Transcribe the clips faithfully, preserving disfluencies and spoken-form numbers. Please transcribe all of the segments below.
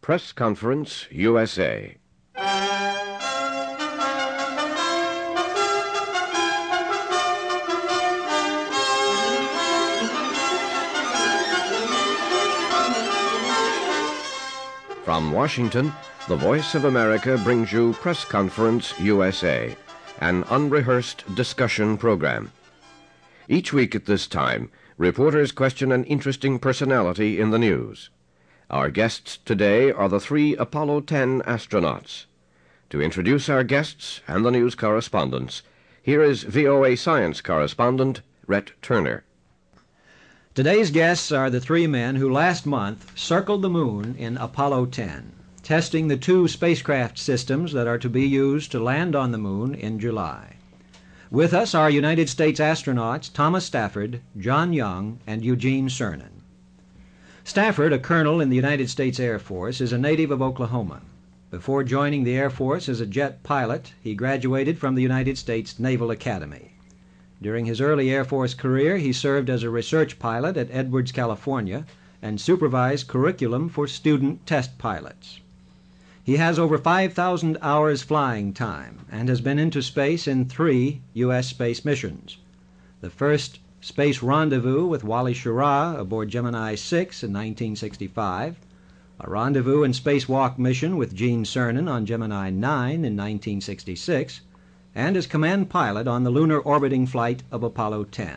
Press Conference, U S A. From Washington, the Voice of America brings you Press Conference, U S A, an unrehearsed discussion program. Each week at this time, reporters question an interesting personality in the news. Our guests today are the three Apollo ten astronauts. To introduce our guests and the news correspondents, here is V O A science correspondent Rhett Turner. Today's guests are the three men who last month circled the moon in Apollo ten, testing the two spacecraft systems that are to be used to land on the moon in July. With us are United States astronauts Thomas Stafford, John Young, and Eugene Cernan. Stafford, a colonel in the United States Air Force, is a native of Oklahoma. Before joining the Air Force as a jet pilot, he graduated from the United States Naval Academy. During his early Air Force career, he served as a research pilot at Edwards, California, and supervised curriculum for student test pilots. He has over five thousand hours flying time and has been into space in three U S space missions. The first space rendezvous with Wally Schirra aboard Gemini six in nineteen sixty-five, a rendezvous and spacewalk mission with Gene Cernan on Gemini nine in nineteen sixty-six, and as command pilot on the lunar orbiting flight of Apollo ten.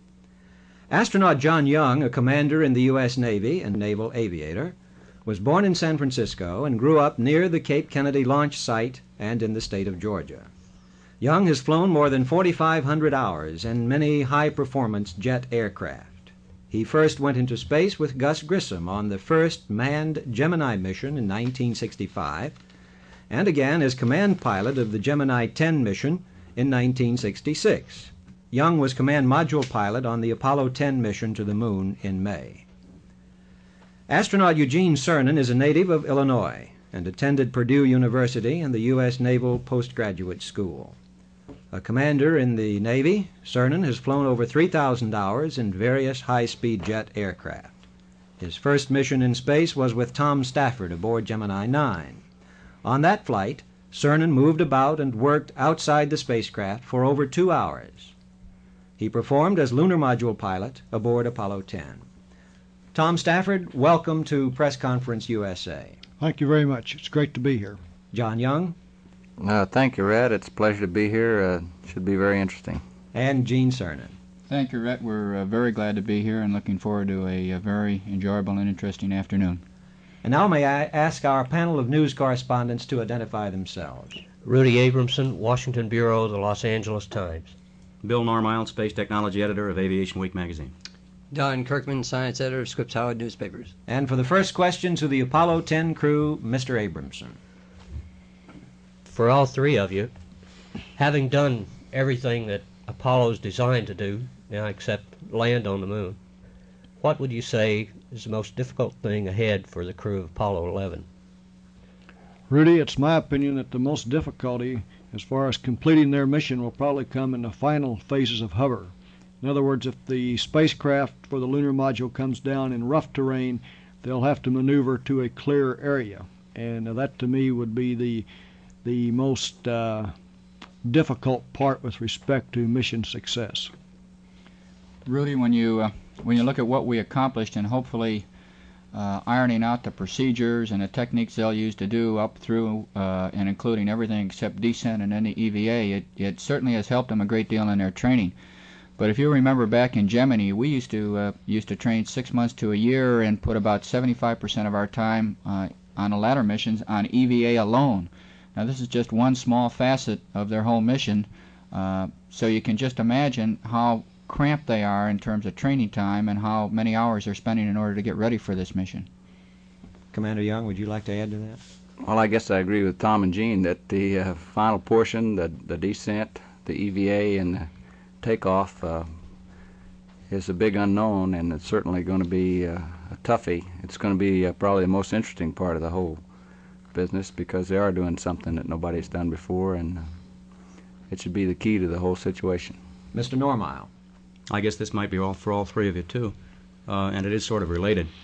Astronaut John Young, a commander in the U S Navy and naval aviator, was born in San Francisco and grew up near the Cape Kennedy launch site and in the state of Georgia. Young has flown more than forty-five hundred hours in many high-performance jet aircraft. He first went into space with Gus Grissom on the first manned Gemini mission in nineteen sixty-five, and again as command pilot of the Gemini ten mission in nineteen sixty-six. Young was command module pilot on the Apollo ten mission to the moon in May. Astronaut Eugene Cernan is a native of Illinois and attended Purdue University and the U S Naval Postgraduate School. A commander in the Navy, Cernan has flown over three thousand hours in various high-speed jet aircraft. His first mission in space was with Tom Stafford aboard Gemini nine. On that flight, Cernan moved about and worked outside the spacecraft for over two hours. He performed as lunar module pilot aboard Apollo ten. Tom Stafford, welcome to Press Conference U S A. Thank you very much. It's great to be here. John Young. Uh, thank you, Rhett. It's a pleasure to be here. Uh, should be very interesting. And Gene Cernan. Thank you, Rhett. We're uh, very glad to be here and looking forward to a, a very enjoyable and interesting afternoon. And now may I ask our panel of news correspondents to identify themselves. Rudy Abramson, Washington Bureau of the Los Angeles Times. Bill Normile, Space Technology Editor of Aviation Week magazine. Don Kirkman, Science Editor of Scripps Howard Newspapers. And for the first question to the Apollo ten crew, Mister Abramson. For all three of you, having done everything that Apollo's designed to do, now except land on the moon, what would you say is the most difficult thing ahead for the crew of Apollo eleven? Rudy, it's my opinion that the most difficulty as far as completing their mission will probably come in the final phases of hover. In other words, if the spacecraft for the lunar module comes down in rough terrain, they'll have to maneuver to a clear area. And that to me would be the the most uh, difficult part with respect to mission success. Rudy, when you uh, when you look at what we accomplished and hopefully uh, ironing out the procedures and the techniques they'll use to do up through uh, and including everything except descent and any E V A, it, it certainly has helped them a great deal in their training. But if you remember back in Gemini, we used to uh, used to train six months to a year and put about seventy-five percent of our time uh, on the latter missions on E V A alone. Now this is just one small facet of their whole mission, uh, so you can just imagine how cramped they are in terms of training time and how many hours they're spending in order to get ready for this mission. Commander Young, would you like to add to that? Well, I guess I agree with Tom and Gene that the uh, final portion, the, the descent, the E V A, and the takeoff uh, is a big unknown, and it's certainly going to be uh, a toughie. It's going to be uh, probably the most interesting part of the whole business because they are doing something that nobody's done before, and uh, it should be the key to the whole situation. Mister Normile. I guess this might be all for all three of you, too, uh, and it is sort of related.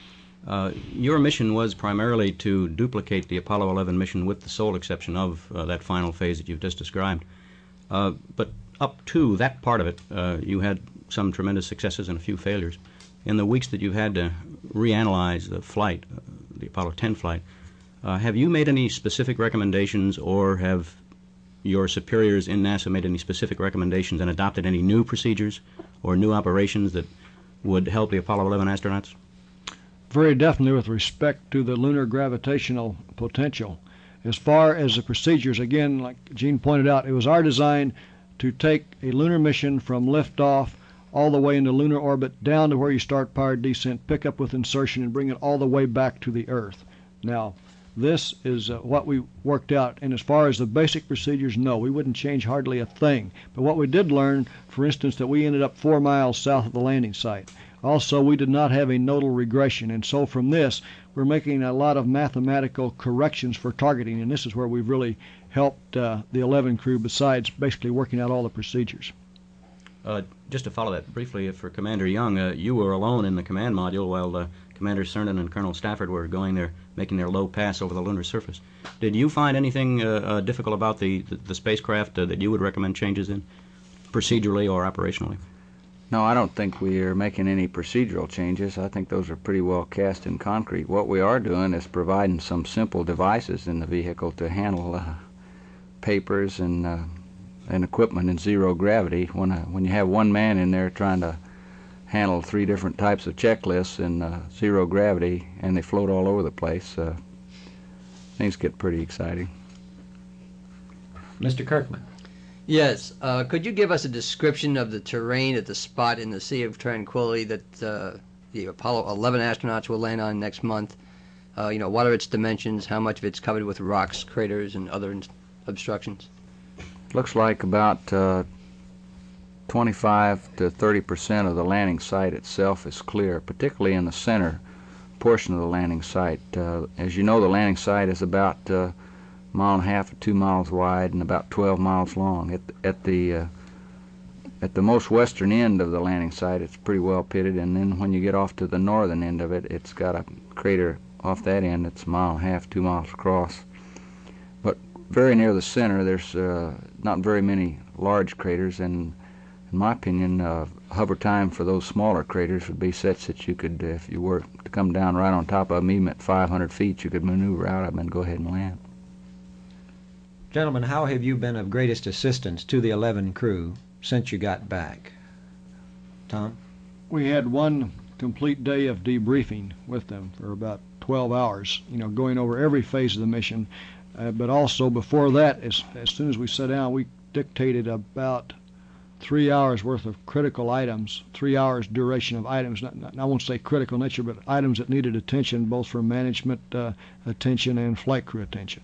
Uh, your mission was primarily to duplicate the Apollo eleven mission with the sole exception of uh, that final phase that you've just described. Uh, but up to that part of it, uh, you had some tremendous successes and a few failures. In the weeks that you've had to reanalyze the flight, uh, the Apollo ten flight, uh, have you made any specific recommendations, or have your superiors in NASA made any specific recommendations and adopted any new procedures or new operations that would help the Apollo eleven astronauts? Very definitely with respect to the lunar gravitational potential. As far as the procedures, again, like Gene pointed out, it was our design to take a lunar mission from liftoff all the way into lunar orbit down to where you start powered descent, pick up with insertion, and bring it all the way back to the Earth. Now, this is uh, what we worked out. And as far as the basic procedures, no, we wouldn't change hardly a thing. But what we did learn, for instance, that we ended up four miles south of the landing site. Also, we did not have a nodal regression, and so from this, we're making a lot of mathematical corrections for targeting, and this is where we've really helped uh, the eleven crew, besides basically working out all the procedures. Uh, just to follow that briefly, for Commander Young, uh, you were alone in the command module while uh, Commander Cernan and Colonel Stafford were going there, making their low pass over the lunar surface. Did you find anything uh, uh, difficult about the, the, the spacecraft uh, that you would recommend changes in, procedurally or operationally? No, I don't think we are making any procedural changes. I think those are pretty well cast in concrete. What we are doing is providing some simple devices in the vehicle to handle uh, papers and uh, and equipment in zero gravity. When uh, when you have one man in there trying to handle three different types of checklists in uh, zero gravity, and they float all over the place, uh, things get pretty exciting. Mister Kirkman. Yes. Uh, could you give us a description of the terrain at the spot in the Sea of Tranquility that uh, the Apollo eleven astronauts will land on next month? Uh, you know, what are its dimensions? How much of it's covered with rocks, craters, and other in- obstructions? Looks like about uh, twenty-five to thirty percent of the landing site itself is clear, particularly in the center portion of the landing site. Uh, as you know, the landing site is about uh, a mile and a half or two miles wide and about twelve miles long. At, at the uh, at the most western end of the landing site, it's pretty well pitted, and then when you get off to the northern end of it, it's got a crater off that end. It's a mile and a half, two miles across. But very near the center, there's uh, not very many large craters, and in my opinion, uh, hover time for those smaller craters would be such that you could, if you were to come down right on top of them, even at five hundred feet, you could maneuver out of them and go ahead and land. Gentlemen, how have you been of greatest assistance to the eleven crew since you got back? Tom? We had one complete day of debriefing with them for about twelve hours, you know, going over every phase of the mission. Uh, but also before that, as, as soon as we sat down, we dictated about three hours worth of critical items, three hours duration of items. Not, not, I won't say critical nature, but items that needed attention, both from management uh, attention and flight crew attention.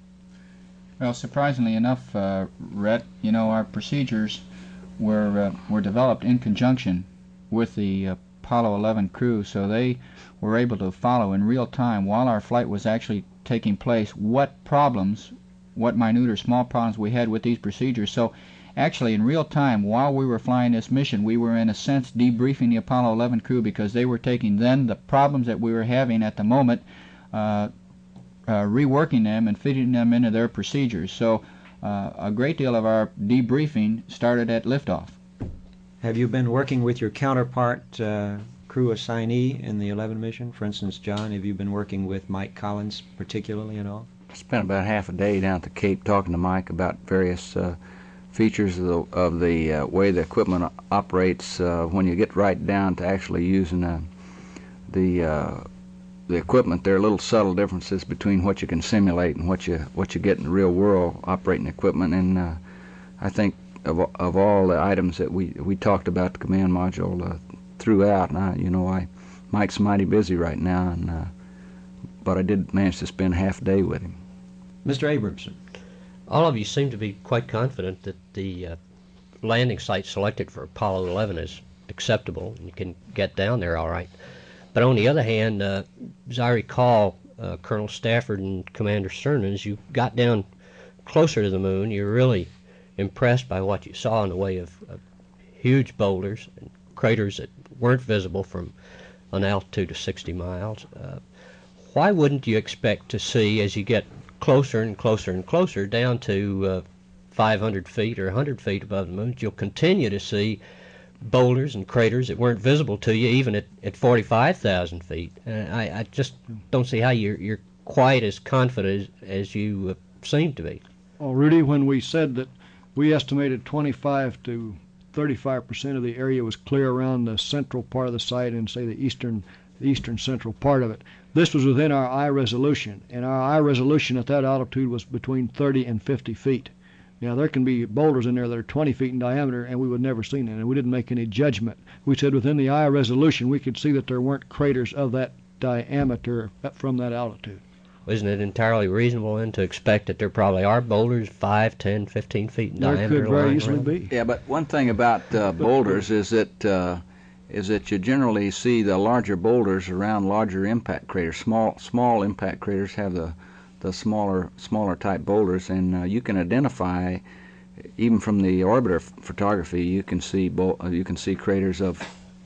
Well, surprisingly enough, uh, Rhett, you know, our procedures were uh, were developed in conjunction with the uh, Apollo eleven crew, so they were able to follow in real time while our flight was actually taking place what problems, what minute or small problems we had with these procedures. So actually in real time while we were flying this mission, we were in a sense debriefing the Apollo eleven crew, because they were taking then the problems that we were having at the moment, uh, uh, reworking them and fitting them into their procedures. So uh, a great deal of our debriefing started at liftoff. Have you been working with your counterpart uh, crew assignee in the eleven mission? For instance, John, have you been working with Mike Collins particularly at all? I spent about half a day down at the Cape talking to Mike about various uh, features of the, of the uh, way the equipment operates uh, when you get right down to actually using uh, the uh, the equipment. There are little subtle differences between what you can simulate and what you what you get in the real world operating equipment. And uh, I think of of all the items that we we talked about the command module uh, throughout, and I, you know, I Mike's mighty busy right now, and uh, but I did manage to spend half a day with him. Mister Abramson. All of you seem to be quite confident that the uh, landing site selected for Apollo eleven is acceptable and you can get down there all right. But on the other hand, uh, as I recall, uh, Colonel Stafford and Commander Cernan, as you got down closer to the moon, you were really impressed by what you saw in the way of, of huge boulders and craters that weren't visible from an altitude of sixty miles. Uh, why wouldn't you expect to see, as you get closer and closer and closer down to uh, five hundred feet or one hundred feet above the moon, you'll continue to see boulders and craters that weren't visible to you even at, at forty-five thousand feet. Uh, I, I just don't see how you're, you're quite as confident as, as you uh, seem to be. Well, Rudy, when we said that we estimated twenty-five to thirty-five percent of the area was clear around the central part of the site and, say, the eastern, the eastern central part of it, this was within our eye resolution, and our eye resolution at that altitude was between thirty and fifty feet. Now, there can be boulders in there that are twenty feet in diameter, and we would never seen it, and we didn't make any judgment. We said within the eye resolution, we could see that there weren't craters of that diameter from that altitude. Isn't it entirely reasonable then to expect that there probably are boulders five, ten, fifteen feet in there diameter? There could very lying easily around? be. Yeah, but one thing about uh, boulders is that uh, is that you generally see the larger boulders around larger impact craters. Small small impact craters have the the smaller smaller type boulders, and uh, you can identify, even from the orbiter f- photography, you can see bo- uh, you can see craters of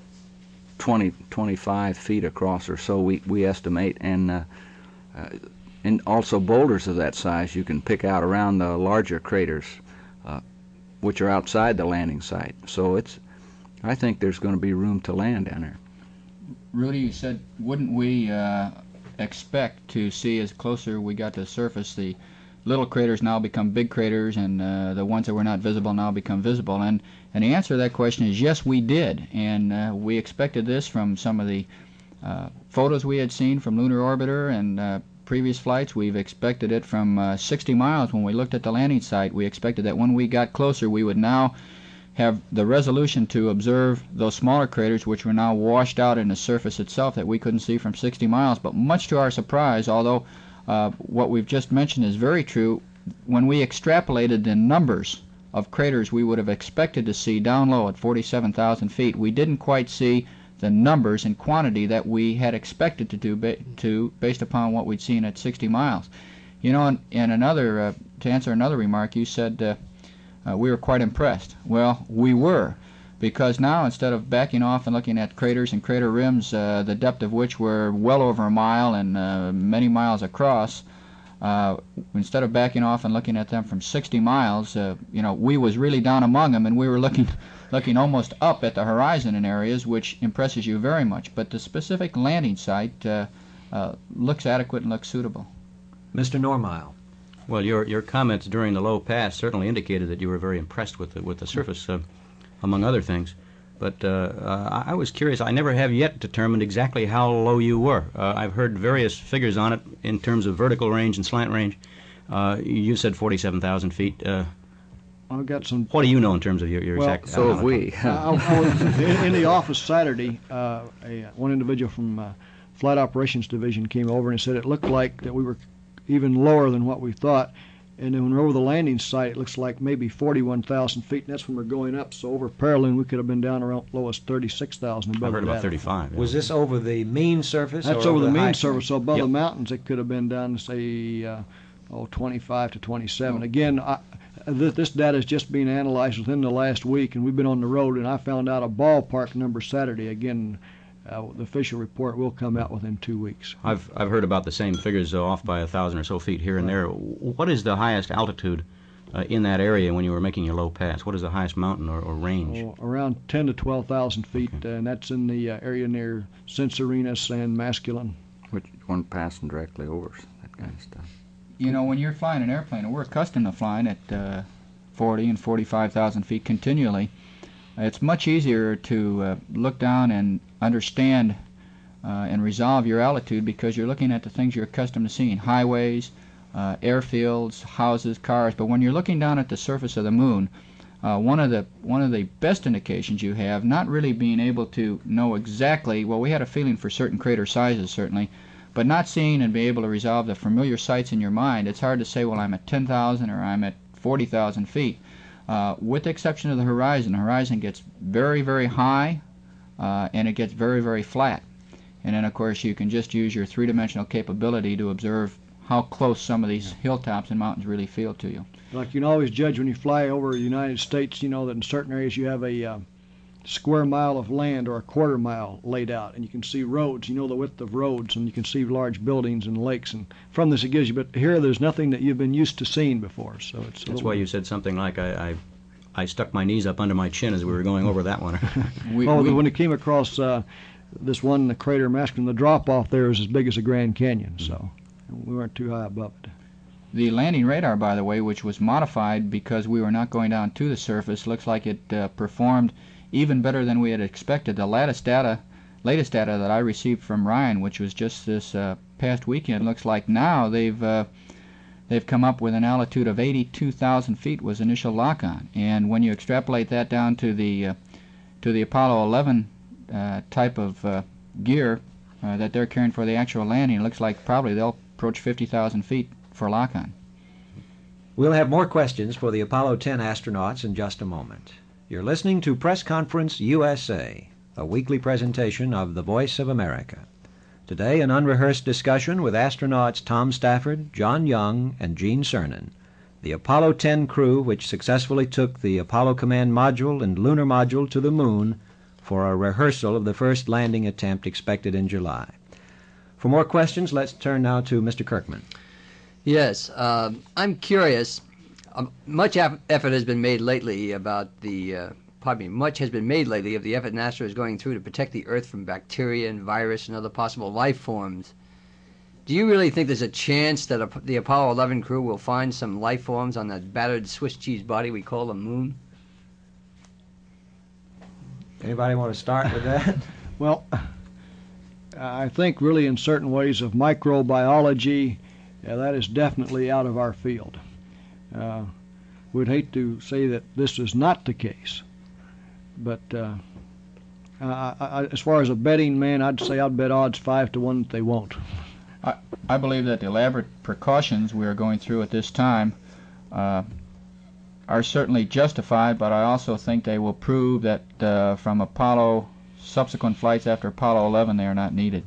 twenty, twenty-five feet across or so. We we estimate, and uh, uh, and also boulders of that size you can pick out around the larger craters, uh, which are outside the landing site. So it's, I think there's going to be room to land down there. Rudy, you said, wouldn't we uh, expect to see as closer we got to the surface, the little craters now become big craters, and uh, the ones that were not visible now become visible? And and the answer to that question is yes, we did, and uh, we expected this from some of the uh, photos we had seen from Lunar Orbiter and uh, previous flights. We've expected it from uh, sixty miles when we looked at the landing site. We expected that when we got closer, we would now have the resolution to observe those smaller craters, which were now washed out in the surface itself that we couldn't see from sixty miles. But much to our surprise, although uh, what we've just mentioned is very true, when we extrapolated the numbers of craters we would have expected to see down low at forty-seven thousand feet, we didn't quite see the numbers and quantity that we had expected to do ba- to based upon what we'd seen at sixty miles. You know, and, and another, uh, to answer another remark, you said uh, Uh, we were quite impressed. Well, we were, because now instead of backing off and looking at craters and crater rims, uh, the depth of which were well over a mile and uh, many miles across, uh, instead of backing off and looking at them from sixty miles, uh, you know, we was really down among them, and we were looking looking almost up at the horizon in areas, which impresses you very much. But the specific landing site uh, uh, looks adequate and looks suitable. Mister Normile. Well, your your comments during the low pass certainly indicated that you were very impressed with the, with the surface, uh, among other things. But uh, uh, I was curious. I never have yet determined exactly how low you were. Uh, I've heard various figures on it in terms of vertical range and slant range. Uh, you said forty-seven thousand feet. Uh, I've got some. What do you know in terms of your, your Well, exact? So have we. I, I was in, in the office Saturday. Uh, a, one individual from uh, Flight Operations Division came over and said it looked like that we were even lower than what we thought. And then when we're over the landing site, it looks like maybe forty-one thousand feet, and that's when we're going up. So over Pearland, we could have been down around low as thirty-six thousand. I heard about thirty-five. Yeah. Was this over the mean surface? That's or over the high- mean surface. So above Yep. the mountains, it could have been down to, say, uh, oh, twenty-five to twenty-seven. Again, I, th- this data is just being analyzed within the last week, and we've been on the road, and I found out a ballpark number Saturday. Again, Uh, the official report will come out within two weeks. I've I've heard about the same figures, uh, off by a thousand or so feet here and there. What is the highest altitude uh, in that area when you were making your low pass? What is the highest mountain or, or range? Oh, around ten to twelve thousand feet, Okay. uh, and that's in the uh, area near Censorinus and Masculine. Which one passing directly over us, that kind of stuff. You know, when you're flying an airplane, and we're accustomed to flying at uh, forty and forty-five thousand feet continually, it's much easier to uh, look down and understand uh, and resolve your altitude because you're looking at the things you're accustomed to seeing: highways, uh, airfields, houses, cars. But when you're looking down at the surface of the moon, uh, one of the one of the best indications you have, not really being able to know exactly. Well, we had a feeling for certain crater sizes certainly, but not seeing and being able to resolve the familiar sights in your mind. It's hard to say, well, I'm at ten thousand or I'm at forty thousand feet. Uh, with the exception of the horizon, the horizon gets very, very high, uh, and it gets very, very flat. And then, of course, you can just use your three-dimensional capability to observe how close some of these hilltops and mountains really feel to you. Like you can always judge when you fly over the United States, you know that in certain areas you have a uh, square mile of land or a quarter mile laid out, and you can see roads. You know the width of roads, and you can see large buildings and lakes. And from this it gives you, but here there's nothing that you've been used to seeing before. So it's. That's why you said something like I, I, I stuck my knees up under my chin as we were going over that one. we, well, we, when it came across uh, this one, the crater Maskin, the drop off there is as big as the Grand Canyon. Mm-hmm. So we weren't too high above it. The landing radar, by the way, which was modified because we were not going down to the surface, looks like it uh, performed even better than we had expected. The latest data, latest data that I received from Ryan, which was just this uh, past weekend, looks like now they've uh, they've come up with an altitude of eighty-two thousand feet was initial lock-on, and when you extrapolate that down to the uh, to the Apollo eleven uh, type of uh, gear uh, that they're carrying for the actual landing, it looks like probably they'll approach fifty thousand feet for lock-on. We'll have more questions for the Apollo ten astronauts in just a moment. You're listening to Press Conference U S A, a weekly presentation of the Voice of America. Today, an unrehearsed discussion with astronauts Tom Stafford, John Young, and Gene Cernan, the Apollo ten crew which successfully took the Apollo Command Module and Lunar Module to the Moon for a rehearsal of the first landing attempt expected in July. For more questions, let's turn now to Mister Kirkman. Yes, uh, I'm curious. Um, much af- effort has been made lately about the, uh, pardon me, much has been made lately of the effort NASA is going through to protect the Earth from bacteria and virus and other possible life forms. Do you really think there's a chance that a, the Apollo eleven crew will find some life forms on that battered Swiss cheese body we call the Moon? Anybody want to start with that? Well, I think really in certain ways of microbiology, yeah, that is definitely out of our field. Uh, we'd hate to say that this is not the case, but uh, I, I, as far as a betting man, I'd say I'd bet odds five to one that they won't. I, I believe that the elaborate precautions we are going through at this time uh, are certainly justified, but I also think they will prove that uh, from Apollo subsequent flights after Apollo eleven, they are not needed.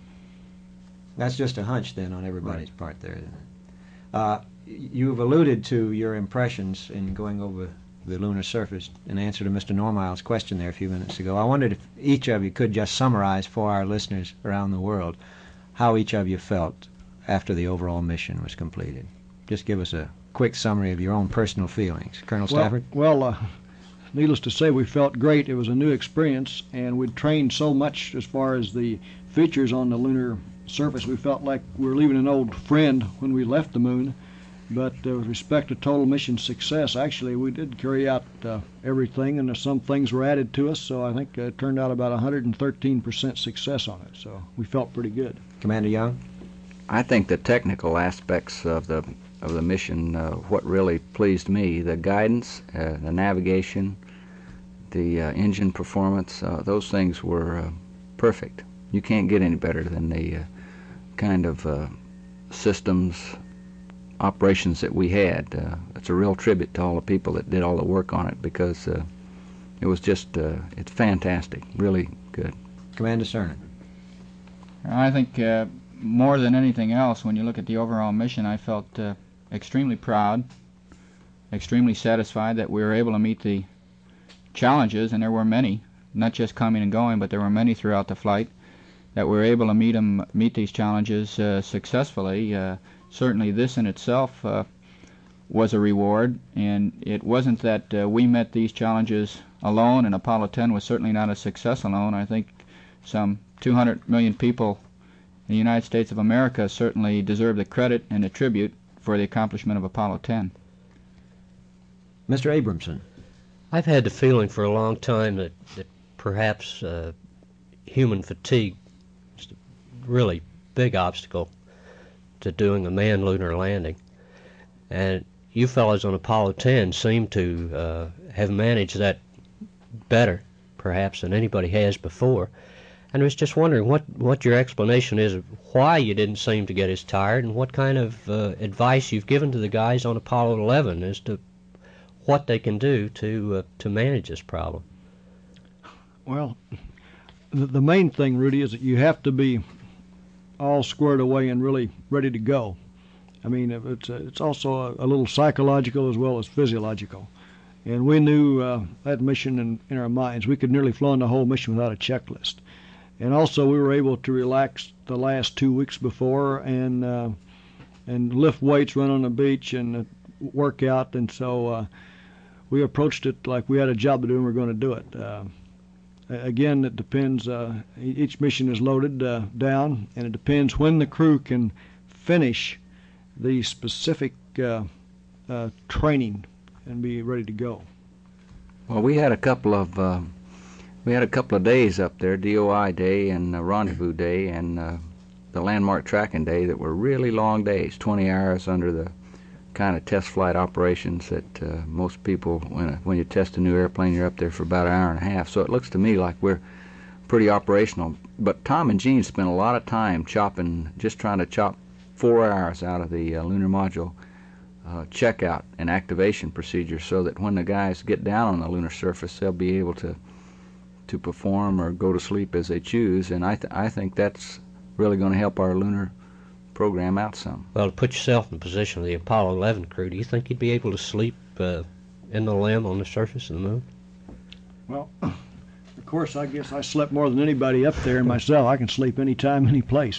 That's just a hunch then on everybody's right. part there, isn't it? Uh, You've alluded to your impressions in going over the lunar surface in answer to Mister Normile's question there a few minutes ago. I wondered if each of you could just summarize for our listeners around the world how each of you felt after the overall mission was completed. Just give us a quick summary of your own personal feelings. Colonel Stafford? Well, well uh, needless to say, we felt great. It was a new experience, and we'd trained so much as far as the features on the lunar surface. We felt like we were leaving an old friend when we left the moon. But uh, with respect to total mission success, actually, we did carry out uh, everything, and some things were added to us, so I think it turned out about one hundred thirteen percent success on it, so we felt pretty good. Commander Young? I think the technical aspects of the of the mission, uh, what really pleased me, the guidance, uh, the navigation, the uh, engine performance, uh, those things were uh, perfect. You can't get any better than the uh, kind of uh, systems operations that we had. Uh, it's a real tribute to all the people that did all the work on it, because uh, it was just, uh, it's fantastic, really good. Commander Cernan? I think uh, more than anything else, when you look at the overall mission, I felt uh, extremely proud, extremely satisfied that we were able to meet the challenges, and there were many, not just coming and going, but there were many throughout the flight, that we were able to meet them, meet these challenges uh, successfully. Uh, Certainly this in itself uh, was a reward, and it wasn't that uh, we met these challenges alone, and Apollo ten was certainly not a success alone. I think some two hundred million people in the United States of America certainly deserve the credit and the tribute for the accomplishment of Apollo ten. Mister Abramson? I've had the feeling for a long time that, that perhaps uh, human fatigue is a really big obstacle to doing a manned lunar landing. And you fellows on Apollo ten seem to uh, have managed that better, perhaps, than anybody has before. And I was just wondering what, what your explanation is of why you didn't seem to get as tired, and what kind of uh, advice you've given to the guys on Apollo eleven as to what they can do to uh, to manage this problem. Well, the, the main thing, Rudy, is that you have to be all squared away and really ready to go. I mean, it's it's also a, a little psychological as well as physiological. And we knew uh, that mission in, in our minds. We could nearly flown the whole mission without a checklist. And also we were able to relax the last two weeks before and uh, and lift weights, run on the beach, and uh, work out. And so uh, we approached it like we had a job to do and we we're going to do it. Uh, again, it depends. Uh, each mission is loaded uh, down, and it depends when the crew can finish the specific uh, uh, training and be ready to go. Well, we had a couple of uh, we had a couple of days up there, D O I day and uh, rendezvous day and uh, the landmark tracking day, that were really long days, twenty hours under the kind of test flight operations that uh, most people, when when you test a new airplane, you're up there for about an hour and a half. So it looks to me like we're pretty operational. But Tom and Gene spent a lot of time chopping, just trying to chop four hours out of the uh, lunar module uh, checkout and activation procedure, so that when the guys get down on the lunar surface, they'll be able to to perform or go to sleep as they choose. And I th I think that's really going to help our lunar program out some. Well, to put yourself in the position of the Apollo eleven crew, do you think you'd be able to sleep uh, in the limb on the surface of the moon? Well, of course, I guess I slept more than anybody up there, and myself, I can sleep anytime, any place.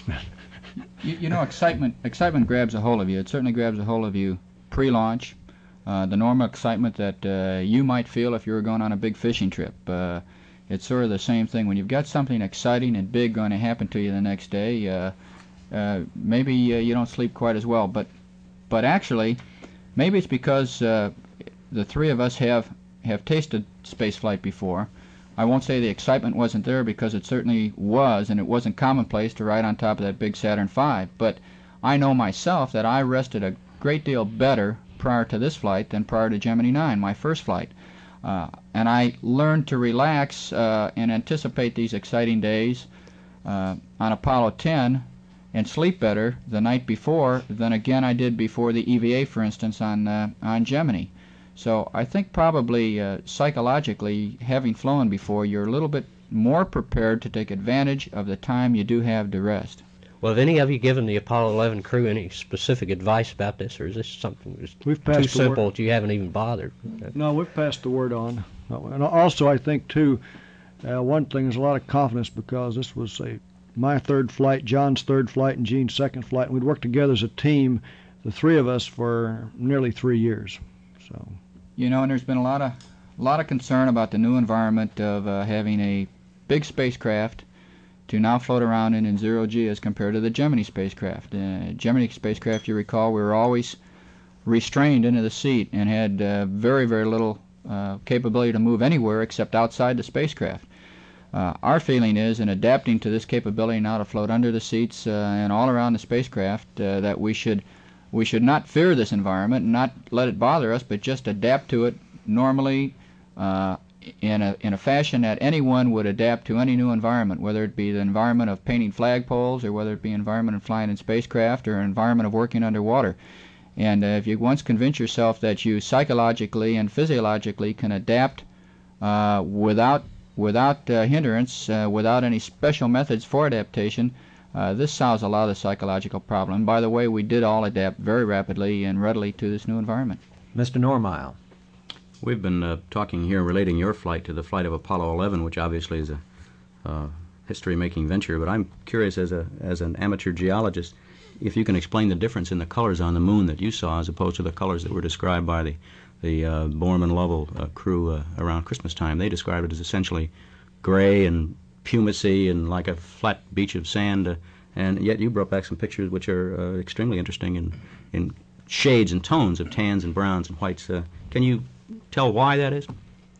You, you know, excitement excitement grabs a hold of you. It certainly grabs a hold of you pre-launch. Uh, the normal excitement that uh, you might feel if you were going on a big fishing trip. Uh, it's sort of the same thing. When you've got something exciting and big going to happen to you the next day, uh, uh, maybe uh, you don't sleep quite as well. But but actually, maybe it's because uh, the three of us have, have tasted spaceflight before. I won't say the excitement wasn't there, because it certainly was, and it wasn't commonplace to ride on top of that big Saturn five. But I know myself that I rested a great deal better prior to this flight than prior to Gemini nine, my first flight. Uh, and I learned to relax uh, and anticipate these exciting days uh, on Apollo ten and sleep better the night before than again I did before the E V A, for instance, on, uh, on Gemini. So I think probably uh, psychologically, having flown before, you're a little bit more prepared to take advantage of the time you do have to rest. Well, have any of you given the Apollo eleven crew any specific advice about this, or is this something that's We've too passed the simple word. that you haven't even bothered? No, we've passed the word on. And also, I think, too, uh, one thing is a lot of confidence, because this was a, my third flight, John's third flight, and Gene's second flight. And we'd worked together as a team, the three of us, for nearly three years. So, you know, and there's been a lot of a lot of concern about the new environment of uh, having a big spacecraft to now float around in, in zero G as compared to the Gemini spacecraft. Uh, Gemini spacecraft, you recall, we were always restrained into the seat and had uh, very, very little uh, capability to move anywhere except outside the spacecraft. Uh, our feeling is, in adapting to this capability now to float under the seats uh, and all around the spacecraft, uh, that we should we should not fear this environment and not let it bother us, but just adapt to it normally, uh, in a in a fashion that anyone would adapt to any new environment, whether it be the environment of painting flagpoles, or whether it be environment of flying in spacecraft, or environment of working underwater. And uh, if you once convince yourself that you psychologically and physiologically can adapt uh, without without uh, hindrance, uh, without any special methods for adaptation, uh, this solves a lot of the psychological problem. By the way, we did all adapt very rapidly and readily to this new environment. Mister Normile. We've been uh, talking here, relating your flight to the flight of Apollo eleven, which obviously is a uh, history-making venture. But I'm curious, as a as an amateur geologist, if you can explain the difference in the colors on the moon that you saw, as opposed to the colors that were described by the the uh, Borman Lovell uh, crew uh, around Christmas time. They described it as essentially gray and pumicy and like a flat beach of sand. Uh, and yet you brought back some pictures which are uh, extremely interesting in in shades and tones of tans and browns and whites. Uh, can you tell why that is?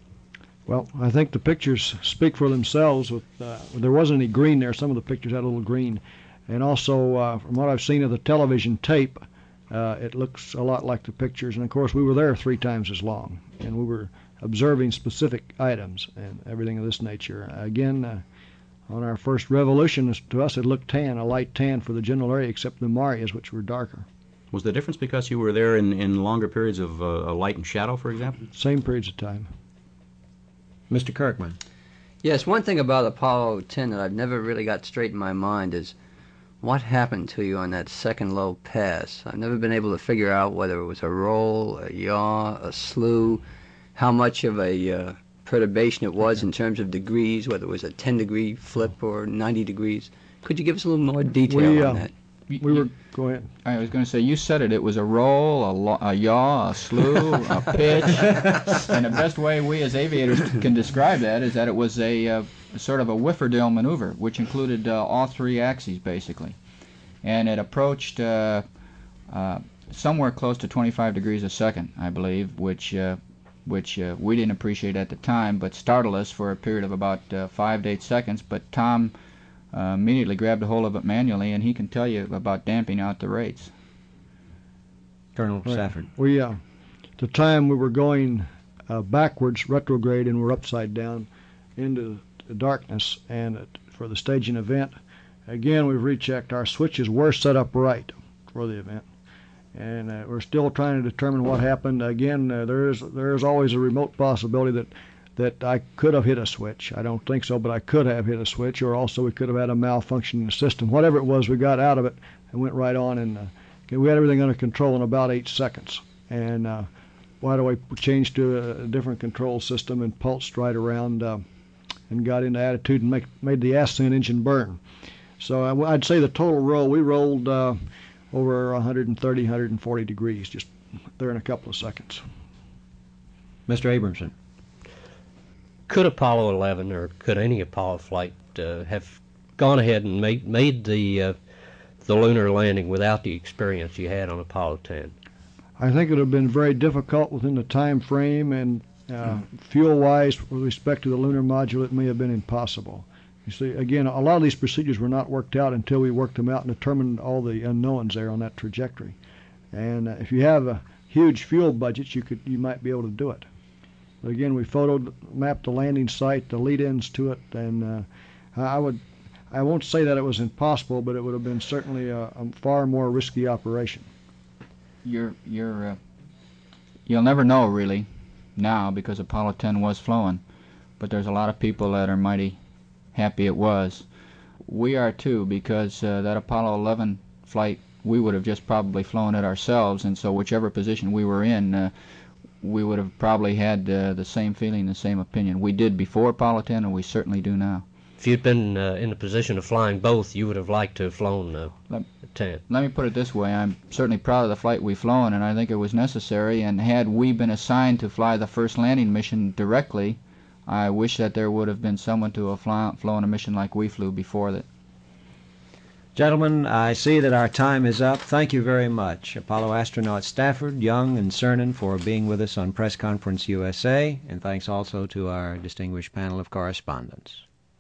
well, I think the pictures speak for themselves. With uh, there wasn't any green there. Some of the pictures had a little green. And also, uh, from what I've seen of the television tape, uh, it looks a lot like the pictures. And, of course, we were there three times as long, and we were observing specific items and everything of this nature. Again, uh, on our first revolution, to us it looked tan, a light tan for the general area, except the Marias, which were darker. Was the difference because you were there in, in longer periods of uh, light and shadow, for example? Same periods of time. Mister Kirkman. Yes, one thing about Apollo ten that I've never really got straight in my mind is what happened to you on that second low pass. I've never been able to figure out whether it was a roll, a yaw, a slew. how much of a uh, perturbation it was in terms of degrees, whether it was a ten degree flip or ninety degrees. Could you give us a little more detail we, uh, on that? We were, go ahead. I was going to say, you said it. It was a roll, a, lo- a yaw, a slew, a pitch. And the best way we as aviators can describe that is that it was a uh, sort of a Whifferdale maneuver, which included uh, all three axes, basically. And it approached uh, uh, somewhere close to twenty-five degrees a second, I believe, which uh, which uh, we didn't appreciate at the time, but startled us for a period of about uh, five to eight seconds. But Tom Uh, immediately grabbed a hold of it manually, and he can tell you about damping out the rates. Colonel Right. Stafford. We, uh, at the time we were going uh, backwards, retrograde, and we're upside down into the darkness, and it, for the staging event, again, we've rechecked. Our switches were set up right for the event, and uh, we're still trying to determine what happened. Again, uh, there is there is always a remote possibility that that I could have hit a switch. I don't think so, but I could have hit a switch, or also we could have had a malfunction in the system. Whatever it was, we got out of it and went right on, and uh, we had everything under control in about eight seconds. And uh, right away changed to a, a different control system and pulsed right around uh, and got into attitude and make, made the ascent engine burn. So I, I'd say the total roll, we rolled uh, over one thirty, one forty degrees just there in a couple of seconds. Mister Abramson. Could Apollo eleven, or could any Apollo flight, uh, have gone ahead and made made the uh, the lunar landing without the experience you had on Apollo ten? I think it would have been very difficult within the time frame, and uh, mm. fuel-wise, with respect to the lunar module, it may have been impossible. You see, again, a lot of these procedures were not worked out until we worked them out and determined all the unknowns there on that trajectory. And uh, if you have a huge fuel budget, you could you might be able to do it. But again, we photoed, mapped the landing site, the lead-ins to it, and uh, I would, I won't say that it was impossible, but it would have been certainly a, a far more risky operation. You're, you're, uh, you'll never know really now because Apollo ten was flown, but there's a lot of people that are mighty happy it was. We are too, because uh, that Apollo eleven flight, we would have just probably flown it ourselves, and so whichever position we were in, uh, we would have probably had uh, the same feeling, the same opinion. We did before Apollo ten, and we certainly do now. If you'd been uh, in the position of flying both, you would have liked to have flown uh, let, ten. Let me put it this way. I'm certainly proud of the flight we've flown, and I think it was necessary, and had we been assigned to fly the first landing mission directly, I wish that there would have been someone to have fly, flown a mission like we flew before that. Gentlemen, I see that our time is up. Thank you very much, Apollo astronauts Stafford, Young, and Cernan, for being with us on Press Conference U S A, and thanks also to our distinguished panel of correspondents.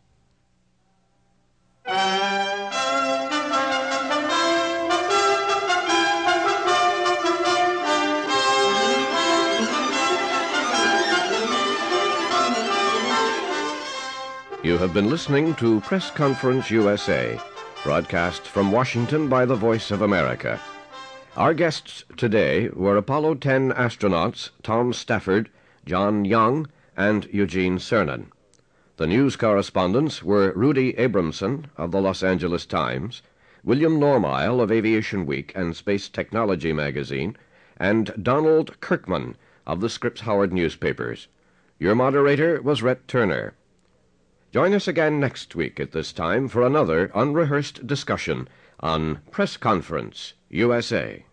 You have been listening to Press Conference U S A, broadcast from Washington by the Voice of America. Our guests today were Apollo ten astronauts Tom Stafford, John Young, and Eugene Cernan. The news correspondents were Rudy Abramson of the Los Angeles Times, William Normile of Aviation Week and Space Technology magazine, and Donald Kirkman of the Scripps Howard newspapers. Your moderator was Rhett Turner. Join us again next week at this time for another unrehearsed discussion on Press Conference U S A.